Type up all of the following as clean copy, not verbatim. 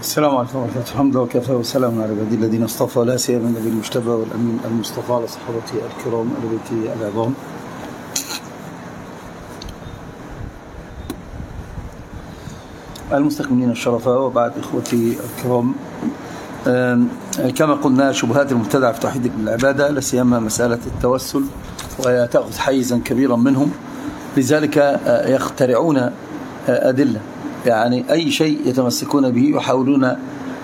السلام عليكم ورحمة الله. الحمد لله وكفى وسلام على عبادي الذين اصطفى، لا سيما النبي المجتبى والأمين المصطفى على صحابته الكرام آل بيته العظام. المستكملين الشرفاء، وبعد إخوتي الكرام، كما قلنا شبهات المبتدعة في توحيد العبادة لا سيما مسألة التوسل، وهي تأخذ حيزا كبيرا منهم، لذلك يخترعون أدلة، يعني أي شيء يتمسكون به يحاولون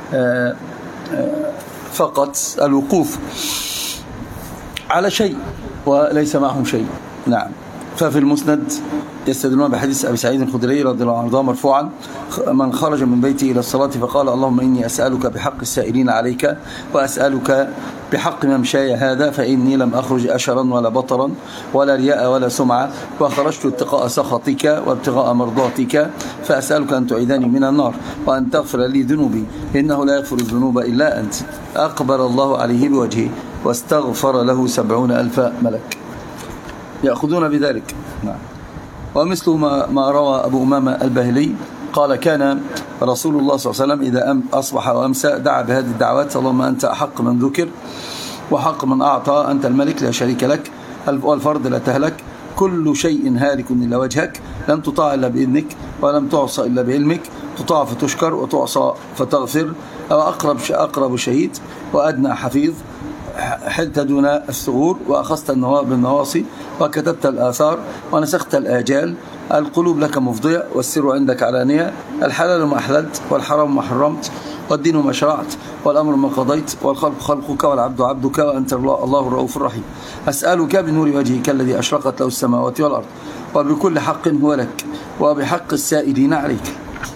فقط الوقوف على شيء وليس معهم شيء. نعم. ففي المسند يستدلون بحديث أبي سعيد الخدري رضي الله عنه مرفوعا: من خرج من بيته إلى الصلاة فقال اللهم إني أسألك بحق السائلين عليك وأسألك بحق ممشاي هذا، فإني لم أخرج أشرا ولا بطرا ولا رياء ولا سمعة، وخرجت ابتغاء سخطك وابتغاء مرضاتك، فأسألك أن تعيذني من النار وأن تغفر لي ذنوبي إنه لا يغفر الذنوب إلا أنت. أقبل الله عليه بوجهه واستغفر له 70,000 ملك يأخذون بذلك. نعم. ومثل ما روى أبو أمامة الباهلي قال: كان رسول الله صلى الله عليه وسلم إذا أصبح وأمسى دعا بهذه الدعوات: اللهم أنت أحق من ذكر وحق من أعطى، أنت الملك لا شريك لك، والفرد لا تهلك، كل شيء هالك إلا وجهك، لن تطاع إلا بإذنك ولم تعصى إلا بعلمك، تطاع فتشكر وتعصى فتغفر، أو أقرب شهيد وأدنى حفيظ، حلت دون الثغور وأخذت بالنواصي وكتبت الآثار ونسخت الآجال، القلوب لك مفضية والسر عندك علانية، الحلال ما أحللت والحرام ما حرمت، والدين ما شرعت والأمر ما قضيت، والخلق خلقك والعبد عبدك، وأنت الله الرؤوف الرحيم. أسألك بنور وجهك الذي أشرقت له السماوات والأرض وبكل حق هو لك وبحق السائلين عليك.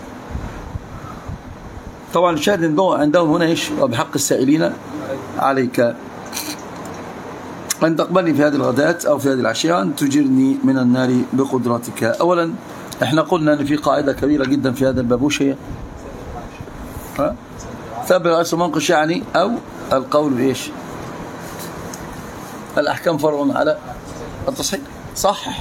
طبعا الشاهد عندهم هنا إيش؟ وبحق السائلين عليك، أن تقبلني في هذه الغداة أو في هذه العشية، أن تجرني من النار بقدرتك. أولا احنا قلنا أن في قاعدة كبيرة جدا في هذا الباب، وش هي؟ ثبت رأس منقش، يعني أو القول بإيش؟ الأحكام فرع على التصحيح. صح؟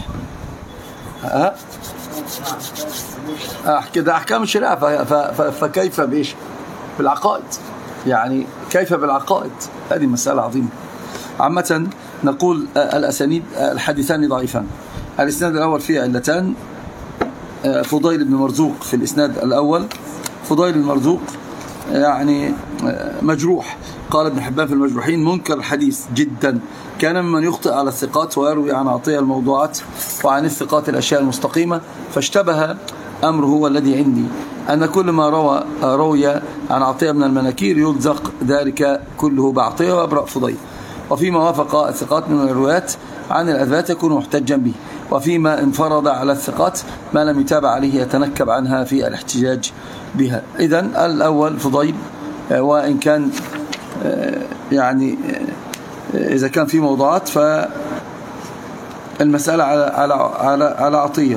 كده أحكام الشريعة، فكيف بإيش؟ بالعقائد، يعني كيف بالعقائد؟ هذه مسألة عظيمة. عامة نقول الأسانيد الحديثان ضعيفان. الإسناد الأول فيه علتان: فضيل بن مرزوق في الإسناد الأول، فضيل بن مرزوق يعني مجروح، قال ابن حبان في المجروحين: منكر الحديث جدا، كان ممن يخطئ على الثقات ويروي عن عطية الموضوعات وعن الثقات الأشياء المستقيمة، فاشتبه أمره والذي عندي أن كل ما روي عن عطية من المناكير يلزق ذلك كله بعطية وأبرأ فضيل، وفيما وافق الثقات من الروايات عن الأثبات يكون محتجا به، وفيما انفرض على الثقات ما لم يتابع عليه يتنكب عنها في الاحتجاج بها. إذن الأول فضيل، وإن كان يعني إذا كان في موضوعات فالمسألة على عطية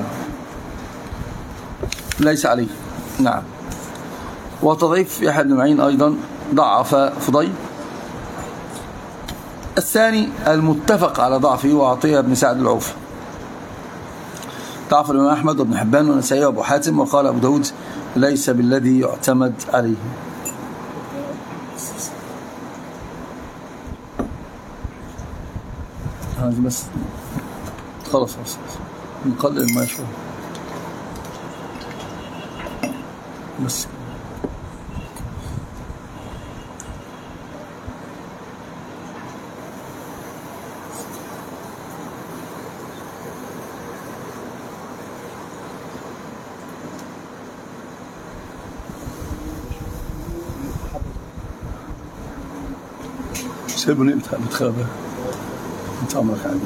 ليس عليه. نعم. وتضعيف يحيى بن معين أيضا ضعف فضيل. الثاني المتفق على ضعفه وعطية بن سعد العوفي، ضعف الإمام أحمد وابن حبان والنسائي وأبو حاتم، وقال أبو داود ليس بالذي يعتمد عليه. هذه بس خلاص نقلل ما شوي بس. سيبني انت بتخابر، انت عمرك عادي.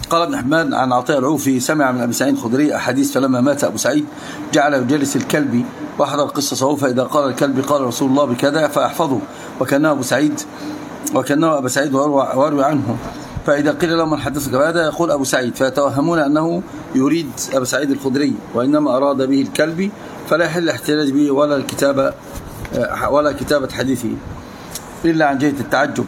قال ابن حبان عن عطاء العوفي سمع من أبي سعيد الخدري أحاديث فلما مات أبو سعيد جعل يجلس الكلب وحضر قصته، فإذا قال الكلب قال رسول الله بكذا فأحفظه، وكأنه أبو سعيد وأروي عنه. فإذا قيل له من حدثك بهذا يقول أبو سعيد، فيتوهمون أنه يريد أبو سعيد الخدري، وإنما أراد به الكلب، فلا يحل الاحتجاج به ولا كتابة حديثه إلا عن جهة التعجب.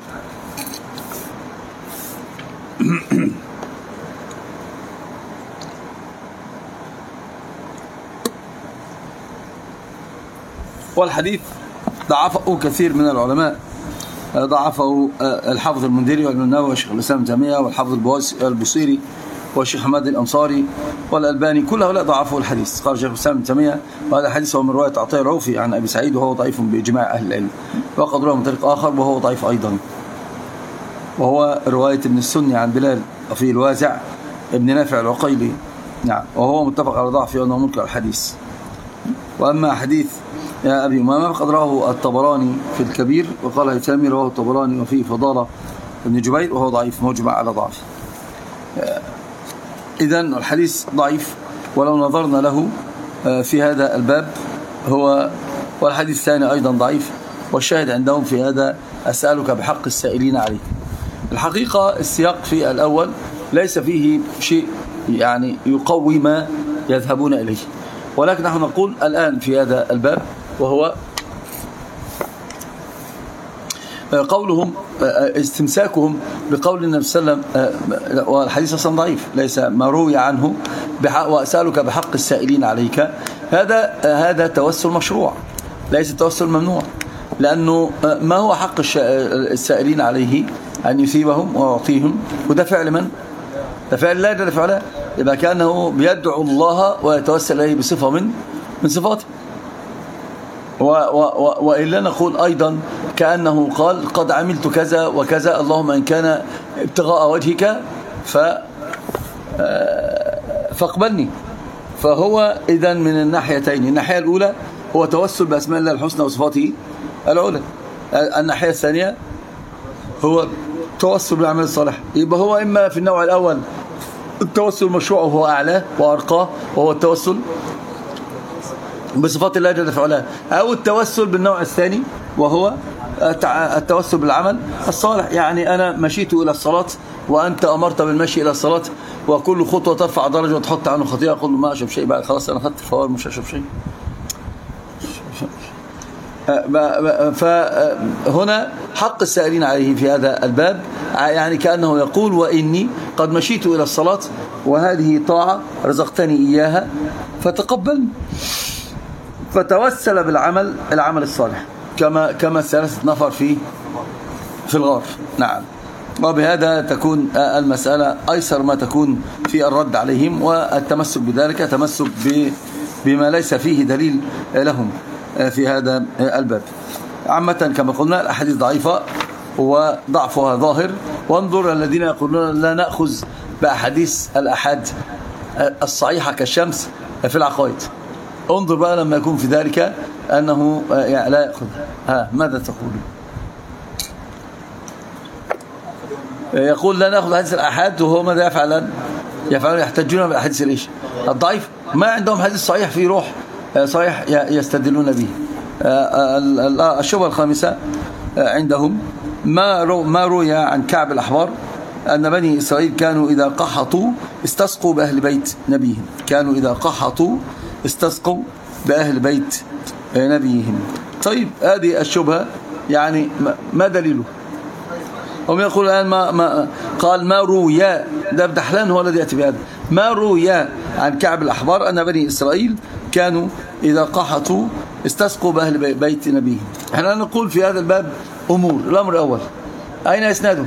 والحديث ضعفه كثير من العلماء، ضعفه الحافظ المنذري وابن النووي والشيخ الإسلام ابن تيمية والحافظ البوصيري والشيخ حماد الأنصاري والألباني، كل هؤلاء ضعفوا الحديث. قال الشيخ الإسلام ابن تيمية وهذا الحديث هو من رواية عطاء العوفي عن أبي سعيد وهو ضعيف بإجماع أهل العلم، وقد رواه من طريق آخر وهو ضعيف أيضا، وهو رواية ابن السني عن بلال وفي الوازع ابن نافع العقيلي، نعم، وهو متفق على ضعفه وأنه منكر الحديث. وأما حديث يا أبي أمامة فقد رواه الطبراني في الكبير، وقال هيثمي رواه الطبراني وفيه فضالة ابن جبير وهو ضعيف مجمع على ضعفه. إذن الحديث ضعيف ولو نظرنا له في هذا الباب والحديث الثاني أيضا ضعيف، والشاهد عندهم في هذا أسألك بحق السائلين عليه. الحقيقة السياق في الأول ليس فيه شيء يعني يقوي ما يذهبون إليه، ولكن نحن نقول الآن في هذا الباب وهو قولهم استمساكهم بقول النبي صلى الله عليه وسلم، والحديث أصلا ضعيف ليس ما روي عنه، وأسألك بحق السائلين عليك، هذا توسل مشروع ليس توسل ممنوع، لأنه ما هو حق السائلين عليه أن يثيبهم ويعطيهم، وده فعل من؟ ده فعل لا ده فعله، يبقى كأنه بيدعو الله ويتوسل إليه بصفة من صفاته. وإلا نقول أيضا كأنه قال قد عملت كذا وكذا اللهم إن كان ابتغاء وجهك فاقبلني. فهو إذن من الناحيتين، الناحية الأولى هو توسل بأسماء الله الحسنى وصفاته العلى، الناحية الثانية هو توسل بالأعمال الصالحة. يبقى هو إما في النوع الأول التوسل المشروع وهو أعلاه وأرقاه وهو التوسل بصفات الله جل في علاه، أو التوسل بالنوع الثاني وهو التوسل بالعمل الصالح. يعني أنا مشيت إلى الصلاة وأنت أمرت بالمشي إلى الصلاة، وكل خطوة ترفع درجة وتحط عنه خطيئة، أقول له ما أشرب شيء بعد، خلاص أنا خدت الفوار مش أشرب شيء. فهنا حق السائلين عليه في هذا الباب يعني كأنه يقول وإني قد مشيت إلى الصلاة وهذه طاعة رزقتني إياها فتقبل، فتوسل العمل الصالح كما 3 نفر في الغار. نعم، وبهذا تكون المسألة أيسر ما تكون في الرد عليهم، والتمسك بذلك تمسك بما ليس فيه دليل لهم في هذا الباب. عامة كما قلنا الأحاديث ضعيفة وضعفها ظاهر، وانظر الذين يقولون لا نأخذ بأحاديث الأحاد الصحيحة كالشمس في العقائد، انظر بقى لما يكون في ذلك أنه يعني لا يأخذ. ماذا تقول؟ يقول لا نأخذ حديث الأحاد، وهو ماذا يفعلون يحتجون بالأحاديث الإيش الضعيف، ما عندهم حديث صحيح في روح صحيح يستدلون به. الشبهة الخامسة عندهم ما روي عن كعب الأحبار أن بني إسرائيل كانوا إذا قحطوا استسقوا بأهل بيت نبيهم، كانوا إذا قحطوا استسقوا بأهل بيت نبيهم. طيب هذه الشبهة يعني ما دليله؟ هم يقول الآن ما روي، ده دحلان هو الذي يأتي بهذا، ما روي عن كعب الأحبار أن بني إسرائيل كانوا إذا قحطوا استسقوا بأهل بيت نبيهم. احنا نقول في هذا الباب أمور. الأمر الأول أين إسناده؟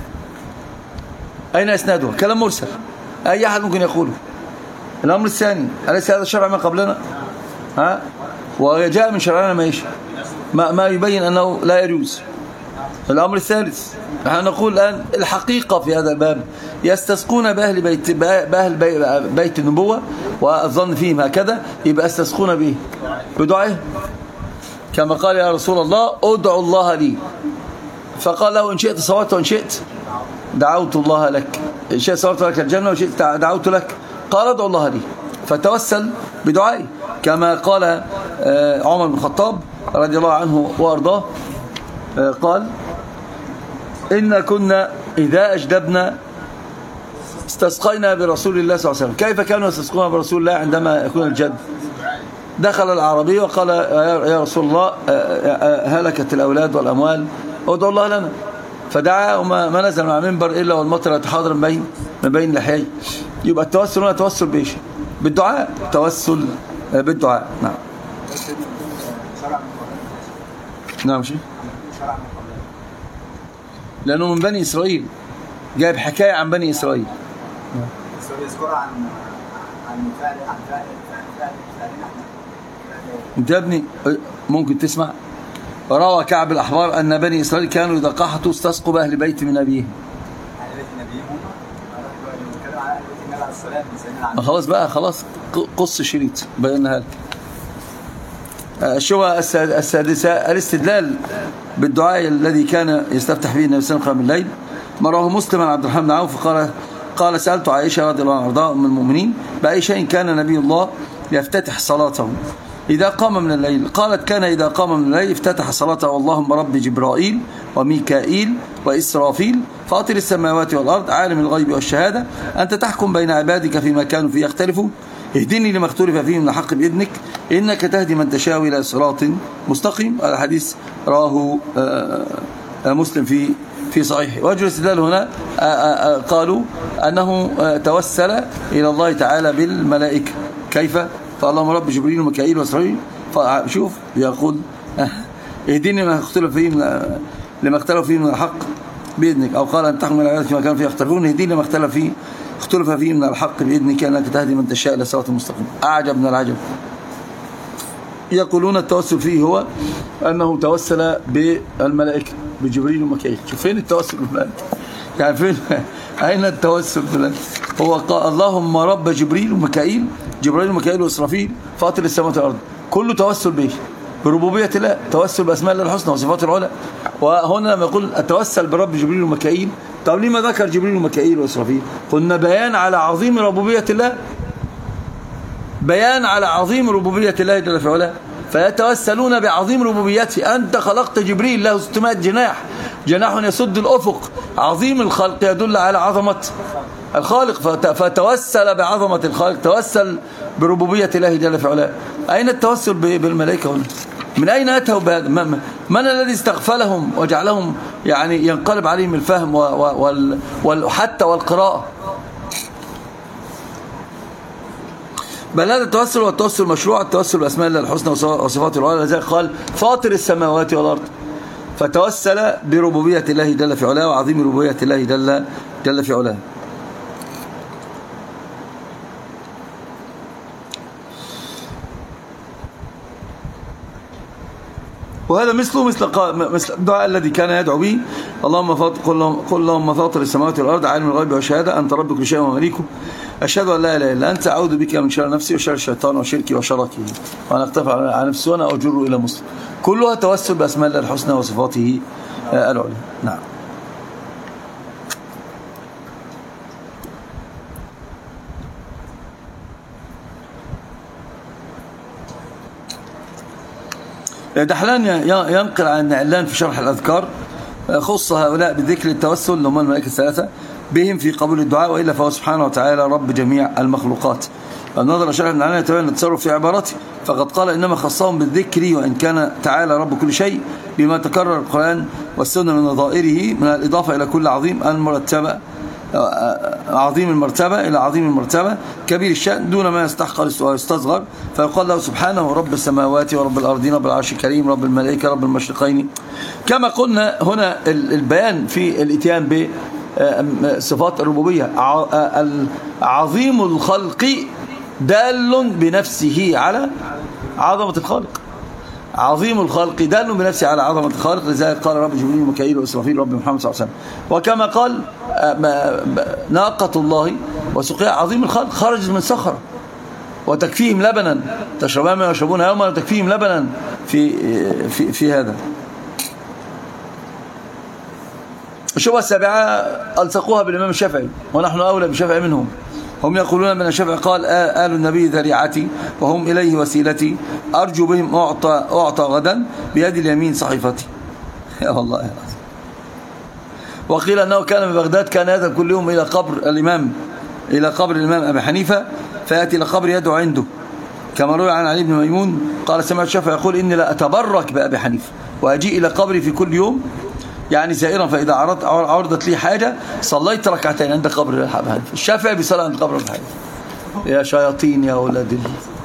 أين إسناده؟ كلام مرسل أي أحد ممكن يقوله. الأمر الثاني أليس هذا الشرع ما قبلنا؟ وجاء من شرعنا ما يبين أنه لا يجوز. الأمر الثالث نحن نقول الآن الحقيقة في هذا الباب يستسقون بأهل بيت النبوة، والظن فيهم هكذا، يبقى يستسقون به بدعائه كما قال يا رسول الله ادعوا الله لي، فقال له إن شئت صوت وإن شئت دعوت الله لك. شئت صرفت لك الجنة وشئت دعوت لك، قال ادعو الله لي، فتوسل بدعائه كما قال عمر بن الخطاب رضي الله عنه وأرضاه، قال إن كنا إذا أجدبنا استسقينا برسول الله صلى الله عليه وسلم. كيف كانوا يستسقون برسول الله عندما يكون الجد؟ دخل العربي وقال يا رسول الله هلكت الأولاد والأموال ادعو الله لنا، فدعا وما نزل مع منبر إلا والمطر يتحاضر من بين لحيي. يبقى التوسل هنا توسل بإيش؟ بالدعاء، توسل بالدعاء. نعم نعم شيء، لأنه من بني إسرائيل، جايب حكاية عن بني إسرائيل. انت يا ابني ممكن تسمع. روى كعب الأحبار أن بني إسرائيل كانوا إذا قحطوا استسقوا بأهل بيت من أبيهم. خلاص بقى، خلاص قص شريط بينها لك. الشبهة السادسة الاستدلال بالدعاء الذي كان يستفتح به النبي صلى الله عليه وسلم من الليل. مراه مسلم عن عبد الرحمن بن عوف قال سألت عائشة رضي الله عنها أم المؤمنين بأي شيء كان نبي الله يفتتح صلاته إذا قام من الليل؟ قالت كان إذا قام من الليل افتتح صلاته اللهم رب جبرائيل وميكائيل وإسرافيل فاطر السماوات والأرض عالم الغيب والشهادة أنت تحكم بين عبادك فيما كانوا فيه يختلفون اهدني لما اختلف فيه من الحق بإذنك إنك تهدي من تشاء إلى صراط مستقيم. الحديث راه مسلم في صحيح. وجه الاستدلال هنا قالوا أنه توسل إلى الله تعالى بالملائكة. كيف؟ فاللهم رب جبريل وميكائيل وإسرافيل. شوف يقول اهدني لما اختلف فيه من الحق بإذنك، أو قال أن تحكم العباد فيما كانوا فيه يختلفون اهدني لما اختلف فيه من الحق بإذنك إنك تهدي من تشاء إلى صراط مستقيم. أعجب من العجب. يقولون التوسل فيه هو أنه توسل بالملائكة بجبريل وميكائيل. شوف فين التوسل بالملائكة؟ يعني فين أين التوسل بالملائكة؟ هو قال اللهم رب جبريل وميكائيل، جبريل وميكائيل وإسرافيل فاطر السماوات والأرض، كله توسل به بربوبية الله، توسل بأسماء الله الحسنى وصفات العلى. وهنا لما يقول التوسل برب جبريل وميكائيل، طب لما ذكر جبريل وميكائيل وإسرافيل؟ قلنا بيان على عظيم ربوبية الله، بيان على عظيم ربوبية الله جل في علاه، فيتوسلون بعظيم ربوبيته. أنت خلقت جبريل له 600 جناح، جناح يسد الأفق، عظيم الخلق يدل على عظمة الخالق، فتوسل بعظمة الخالق، توسل بربوبية الله جل في علاه. أين التوسل بالملائكة هنا؟ من أين أتوا بهذا؟ من الذي استغفلهم وجعلهم يعني ينقلب عليهم الفهم وحتى والقراءة؟ بل هذا التوسل والتوسل مشروع، التوسل بأسماء الله الحسنى وصفات العلى، لذلك قال فاطر السماوات والأرض، فتوسل بربوبية الله جل في علاه وعظيم ربوبية الله جل في علاه. وهذا مثل الدعاء الذي كان يدعو به قل اللهم فاطر السماوات والأرض عالم الغيب والشهادة أنت رب كل شيء ومليكه أشهد أن لا إله إلا أنت أعوذ بك من شر نفسي وشر الشيطان وشركي وشركه وأنا أقتفع على نفسي وأنا أجر إلى مسلم. كلها توسل بأسماء الله الحسنى وصفاته العليا. نعم. دحلان ينقل عن النعلان في شرح الأذكار خص هؤلاء بذكر التوسل اللي هم الملائكة الثلاثة بهم في قبول الدعاء، وإلا فهو سبحانه وتعالى رب جميع المخلوقات. النظر شرح النعلان يتبين التصرف في عبارته، فقد قال إنما خصهم بالذكر وإن كان تعالى رب كل شيء بما تكرر القرآن والسنة من نظائره من الإضافة إلى كل عظيم المرتبة، عظيم المرتبة إلى عظيم المرتبة كبير الشأن دون ما يستحقر ويستصغر، فيقال له سبحانه رب السماوات ورب الأرضين رب العرش الكريم رب الملائكة رب المشرقين. كما قلنا هنا البيان في الاتيان بصفات الربوبية، عظيم الخلق دال بنفسه على عظمة الخالق، عظيم الخلق دال بنفسه على عظمة الخالق، لذلك قال رب جبريل وميكائيل وإسرافيل رب محمد صلى الله عليه وسلم. وكما قال ناقة الله وسقيا عظيم الخلق خرجت من صخرة وتكفيهم لبنا تشربان ما يشربون يوما وتكفيهم لبنا في هذا. الشبهة السابعة ألصقوها بالإمام الشافعي ونحن أولى بالشافعي منهم. هم يقولون من الشافعي قال آل النبي ذريعتي وهم إليه وسيلتي، أرجو بهم أعطى غدا بيد اليمين صحيفتي. يا والله يا رأس. وقيل أنه كان من بغداد كان يذهب كل يوم إلى قبر الإمام أبي حنيفة فيأتي إلى قبر يدعو عنده، كما روي عن علي بن ميمون قال سمعت الشافعي يقول إني لا أتبرك بأبي حنيفة وأجيء إلى قبري في كل يوم يعني زائرا، فإذا عرضت لي حاجة صليت ركعتين عند قبر أبي حنيفة. الشافعي بيصلي عند قبر أبي حنيفة. يا شياطين يا أولاد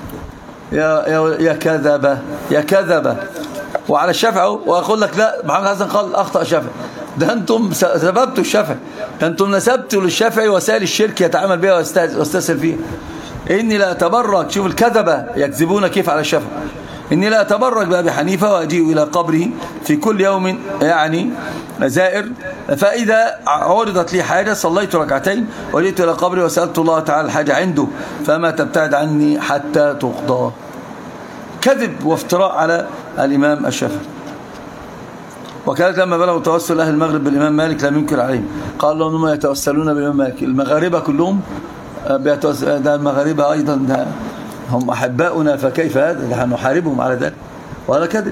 يا كذبة يا كذبة. وعلى الشافعي وأقول لك لا، محمد حسن قال أخطأ الشافعي، ده أنتم سببتوا الشافعي، ده أنتم نسبتوا للشافعي وسائل الشرك يتعامل بها واستسهل فيها. إني لا أتبرك، شوف الكذبة يكذبون كيف على الشافعي، إني لا أتبرك بأبي حنيفة وأجيء إلى قبره في كل يوم يعني زائر، فإذا عرضت لي حاجة صليت ركعتين وجئت إلى قبره وسألت الله تعالى الحاجة عنده فما تبتعد عني حتى تقضى. كذب وافتراء على الإمام الشافعي. وكانت لما بلغوا توسل أهل المغرب بالإمام مالك لم ينكر عليهم، قال لهم هم يتوسلون بالإمام مالك. المغاربة كلهم ده المغاربة أيضا ده هم أحباؤنا، فكيف هذا؟ نحن نحاربهم على ذلك، وهذا كذب.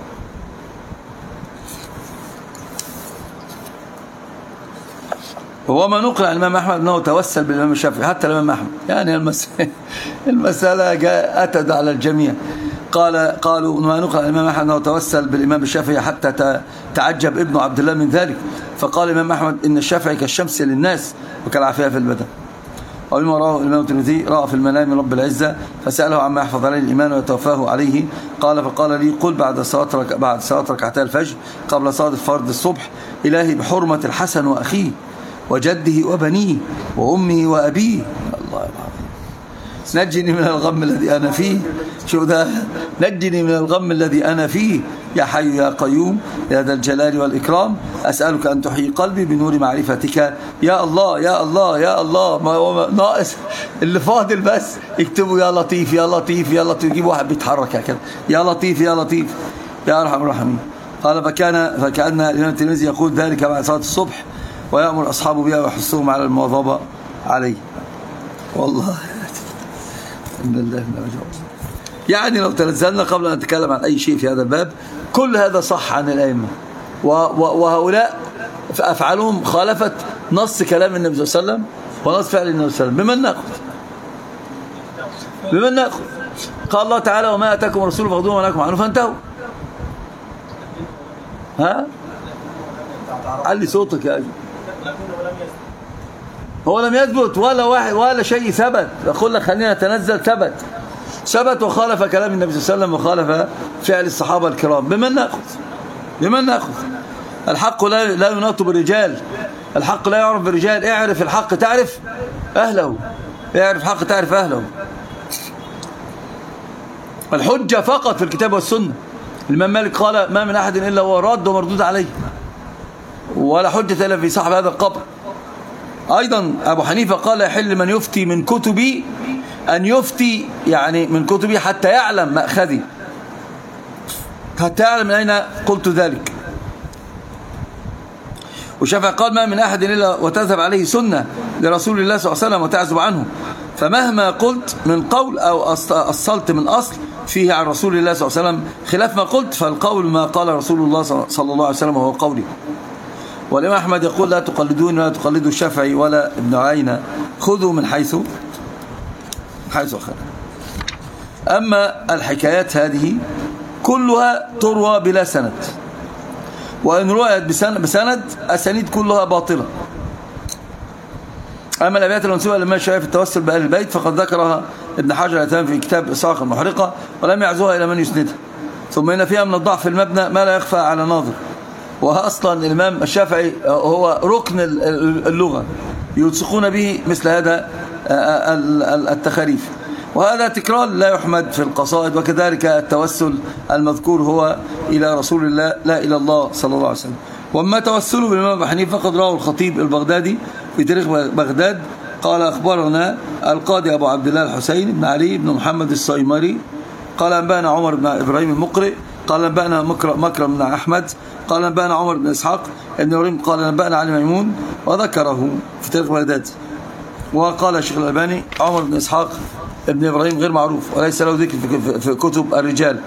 وما نقل عن الإمام أحمد أنه توسل بالإمام الشافعي حتى الإمام أحمد، يعني المسألة أتت على الجميع. قالوا ما نقل عن الإمام أحمد أنه توسل بالإمام الشافعي حتى تعجب ابن عبد الله من ذلك، فقال الإمام أحمد إن الشافعي كالشمس للناس وكالعافية في البدن. ولما رأى الإمام الترمذي رأى في المنام رب العزة فسأله عما يحفظ عليه الإيمان ويتوفاه عليه، فقال لي قل بعد صلاة ركعتي الفجر قبل صلاة فرض الصبح إلهي بحرمة الحسن وأخيه وجده وبنيه وأمه وأبيه، الله العظيم، نجني من الغم الذي أنا فيه. شو ده؟ نجني من الغم الذي أنا فيه يا حي يا قيوم يا ذا الجلال والإكرام، أسألك أن تحيي قلبي بنور معرفتك يا الله يا الله يا الله. ما هو ناقص اللي فاضل بس اكتبوا يا لطيف يا لطيف يا لطيف، جيبوا واحد بيتحرك كده يا لطيف يا لطيف يا أرحم الراحمين. قال فكأن الإمام الترمذي يقول ذلك بعد صلاة الصبح ويأمر أصحابه بها ويحثهم على المواظبة عليه. والله إن الله يعني لو تنزلنا قبل أن نتكلم عن أي شيء في هذا الباب كل هذا صح عن الأئمة، وهؤلاء أفعالهم خالفت نص كلام النبي صلى الله عليه وسلم ونص فعل النبي صلى الله عليه وسلم. بمن نأخذ؟ قال الله تعالى وما أتاكم الرسول فخذوه وما نهاكم عنه فانتهوا. ها؟ علي صوتك يا أخي. هو لم يثبت ولا شيء ثبت. أقول لك خلينا نتنزل. ثبت وخالف كلام النبي صلى الله عليه وسلم وخالف فعل الصحابة الكرام. بمن نأخذ؟ الحق لا يناط بالرجال، الحق لا يعرف بالرجال. اعرف الحق تعرف أهله، اعرف الحق تعرف أهله. الحجة فقط في الكتاب والسنة. الإمام مالك قال ما من أحد إلا هو راد ومردود عليه، ولا حجة إلا في صاحب هذا القبر. أيضا أبو حنيفة قال يحل من يفتي من كتبي أن يفتي يعني من كتبي حتى يعلم مأخذي، حتى يعلم من أين قلت ذلك. والشافعي قال ما من أحد إلا وتذهب عليه سنة لرسول الله صلى الله عليه وسلم وتعزب عنه، فمهما قلت من قول أو أصلت من أصل فيه عن رسول الله صلى الله عليه وسلم خلاف ما قلت، فالقول ما قال رسول الله صلى الله عليه وسلم وهو قولي. والإمام أحمد يقول لا تقلدون ولا تقلدوا الشافعي ولا ابن عيينة، خذوا من حيث أخذ. أما الحكايات هذه كلها تروى بلا سند، وإن رؤيت بسند أسانيد كلها باطلة. أما الأبيات المنسوبة لما شاء في التوسل بأهل البيت فقد ذكرها ابن حجر الهيثمي في كتاب إسحاق المحرقة ولم يعزوها إلى من يسندها. ثم إن فيها من الضعف في المبنى ما لا يخفى على ناظر، وأصلا الإمام الشافعي هو ركن اللغة يلصقون به مثل هذا التخاريف، وهذا تكرار لا يحمد في القصائد. وكذلك التوسل المذكور هو إلى رسول الله لا إلى الله صلى الله عليه وسلم. وما توسله بالإمام أبي حنيفة فقد رواه الخطيب البغدادي في تاريخ بغداد قال أخبرنا القاضي أبو عبد الله الحسين بن علي بن محمد الصيمري قال أنبانا عمر بن إبراهيم المقرئ قال نبأنا مكرم بن أحمد قال نبأنا عمر بن إسحاق ابن إبراهيم قال نبأنا علي ميمون وذكره في تاريخ بغداد. وقال الشيخ الألباني عمر بن إسحاق ابن إبراهيم غير معروف وليس له ذكر في كتب الرجال،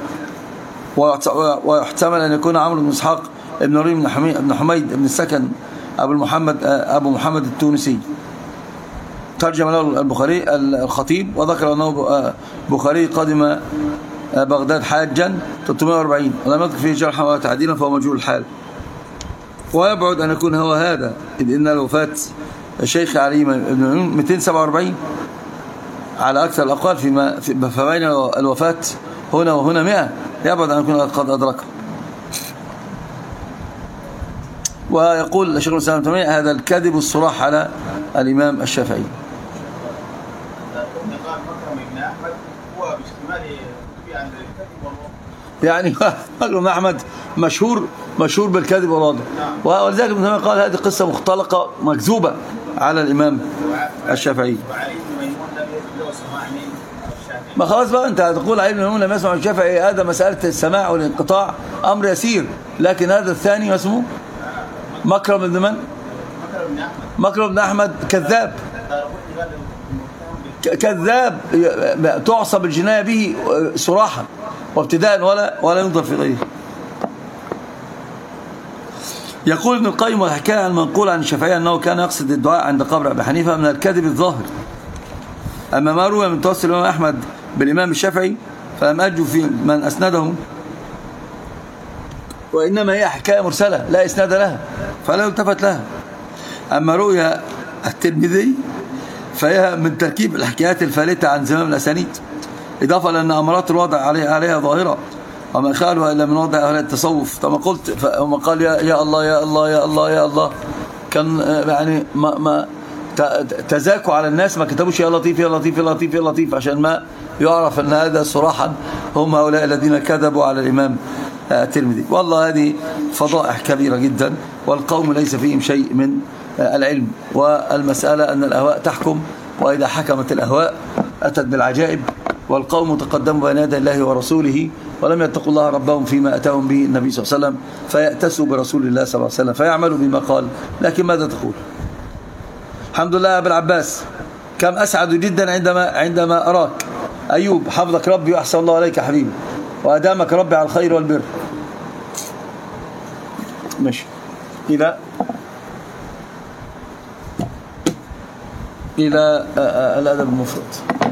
ويحتمل أن يكون عمرو بن إسحاق ابن إبراهيم بن حميد بن السكن أبو محمد التونسي. ترجم له البخاري الخطيب وذكر أنه بخاري قادم بغداد حاجا 340 ولم يذكر فيه جرحا وتعديلا فهو مجهول الحال. ويبعد أن يكون هو هذا، إذ إن الوفاة الشيخ علي بن 247 على أكثر الأقوال، فبين الوفاة هنا وهنا 100، يبعد أن يكون قد أدركه. ويقول الشيخ الإسلام ابن تيمية هذا الكذب الصراح على الإمام الشافعي. يعني الإمام أحمد مشهور بالكذب والوضع، ولذلك ابن تيمية قال هذه قصة مختلقة مكذوبة على الإمام الشافعي. ما خلاص بقى انت هتقول علي بن ميمون لم يسمع الشافعي، هذا مسألة السماع والانقطاع أمر يسير، لكن هذا الثاني اسمه مكرم بن من؟ مكرم بن أحمد كذاب تعصب الجناية به صراحا وابتداء ولا ينظر في غيره. يقول ابن القيم والحكاية عن المنقول عن الشافعي أنه كان يقصد الدعاء عند قبر أبي حنيفة من الكذب الظاهر. أما ما روى من توصل الإمام أحمد بالإمام الشافعي فلم أجد في من أسنده، وإنما هي حكاية مرسلة لا إسناد لها فلا يلتفت لها. أما رؤيا الترمذي فهي من تركيب الحكايات الفالتة عن زمام الأسانيد، إضافة لأن أمرات الوضع عليها ظاهرة، وما خالها إلا من وضع أهل التصوف. كما قلت وما قال يا الله يا الله يا الله يا الله، كان يعني ما تزاكوا على الناس، ما كتبوش يا لطيف يا لطيف يا لطيف يا لطيف، عشان ما يعرف أن هذا صراحا هم هؤلاء الذين كذبوا على الإمام الترمذي. والله هذه فضائح كبيرة جدا، والقوم ليس فيهم شيء من العلم، والمسألة أن الأهواء تحكم، وإذا حكمت الأهواء أتت بالعجائب، والقوم تقدموا بين يدي الله ورسوله ولم يتقوا الله ربهم فيما أتاهم به النبي صلى الله عليه وسلم، فيأتسوا برسول الله صلى الله عليه وسلم فيعملوا بما قال. لكن ماذا تقول؟ الحمد لله يا أبا العباس، كم أسعد جدا عندما أراك. أيوب حفظك ربي وأحسن الله عليك يا حبيبي، وأدامك ربي على الخير والبر. ماشي إلى الأدب المفرد.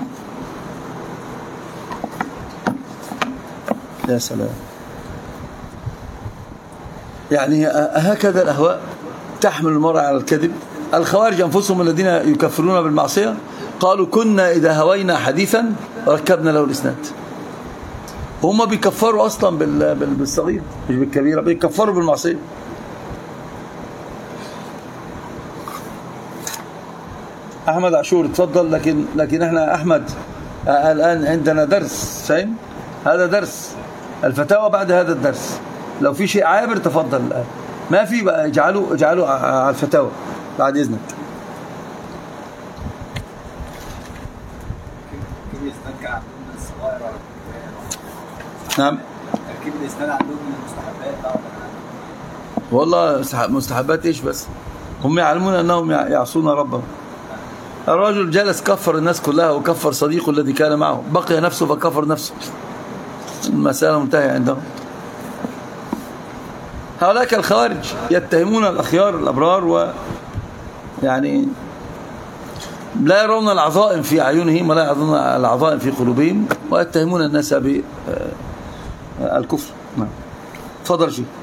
يا سلام، يعني هكذا الأهواء تحمل المرء على الكذب. الخوارج أنفسهم الذين يكفرون بالمعصية قالوا كنا إذا هوينا حديثا ركبنا له الإسناد. هم بيكفروا أصلا بالصغير مش بالكبيرة، بيكفروا بالمعصية. أحمد عاشور اتفضل. لكن احنا أحمد الآن عندنا درس، فاهم؟ هذا درس الفتاوى بعد هذا الدرس. لو في شيء عابر تفضل الآن، ما في بقى اجعلوا على الفتاوى بعد إذنك. نعم. والله مستحبات ايش بس؟ هم يعلمون انهم يعصون ربهم. الرجل جلس كفر الناس كلها وكفر صديقه الذي كان معه، بقي نفسه فكفر نفسه. المسألة منتهية عندهم. هؤلاء الخوارج يتهمون الأخيار الأبرار، ويعني لا يرون العظائم في أعينهم ولا يرون العظائم في قلوبهم، ويتهمون الناس بالكفر. تفضل شيء.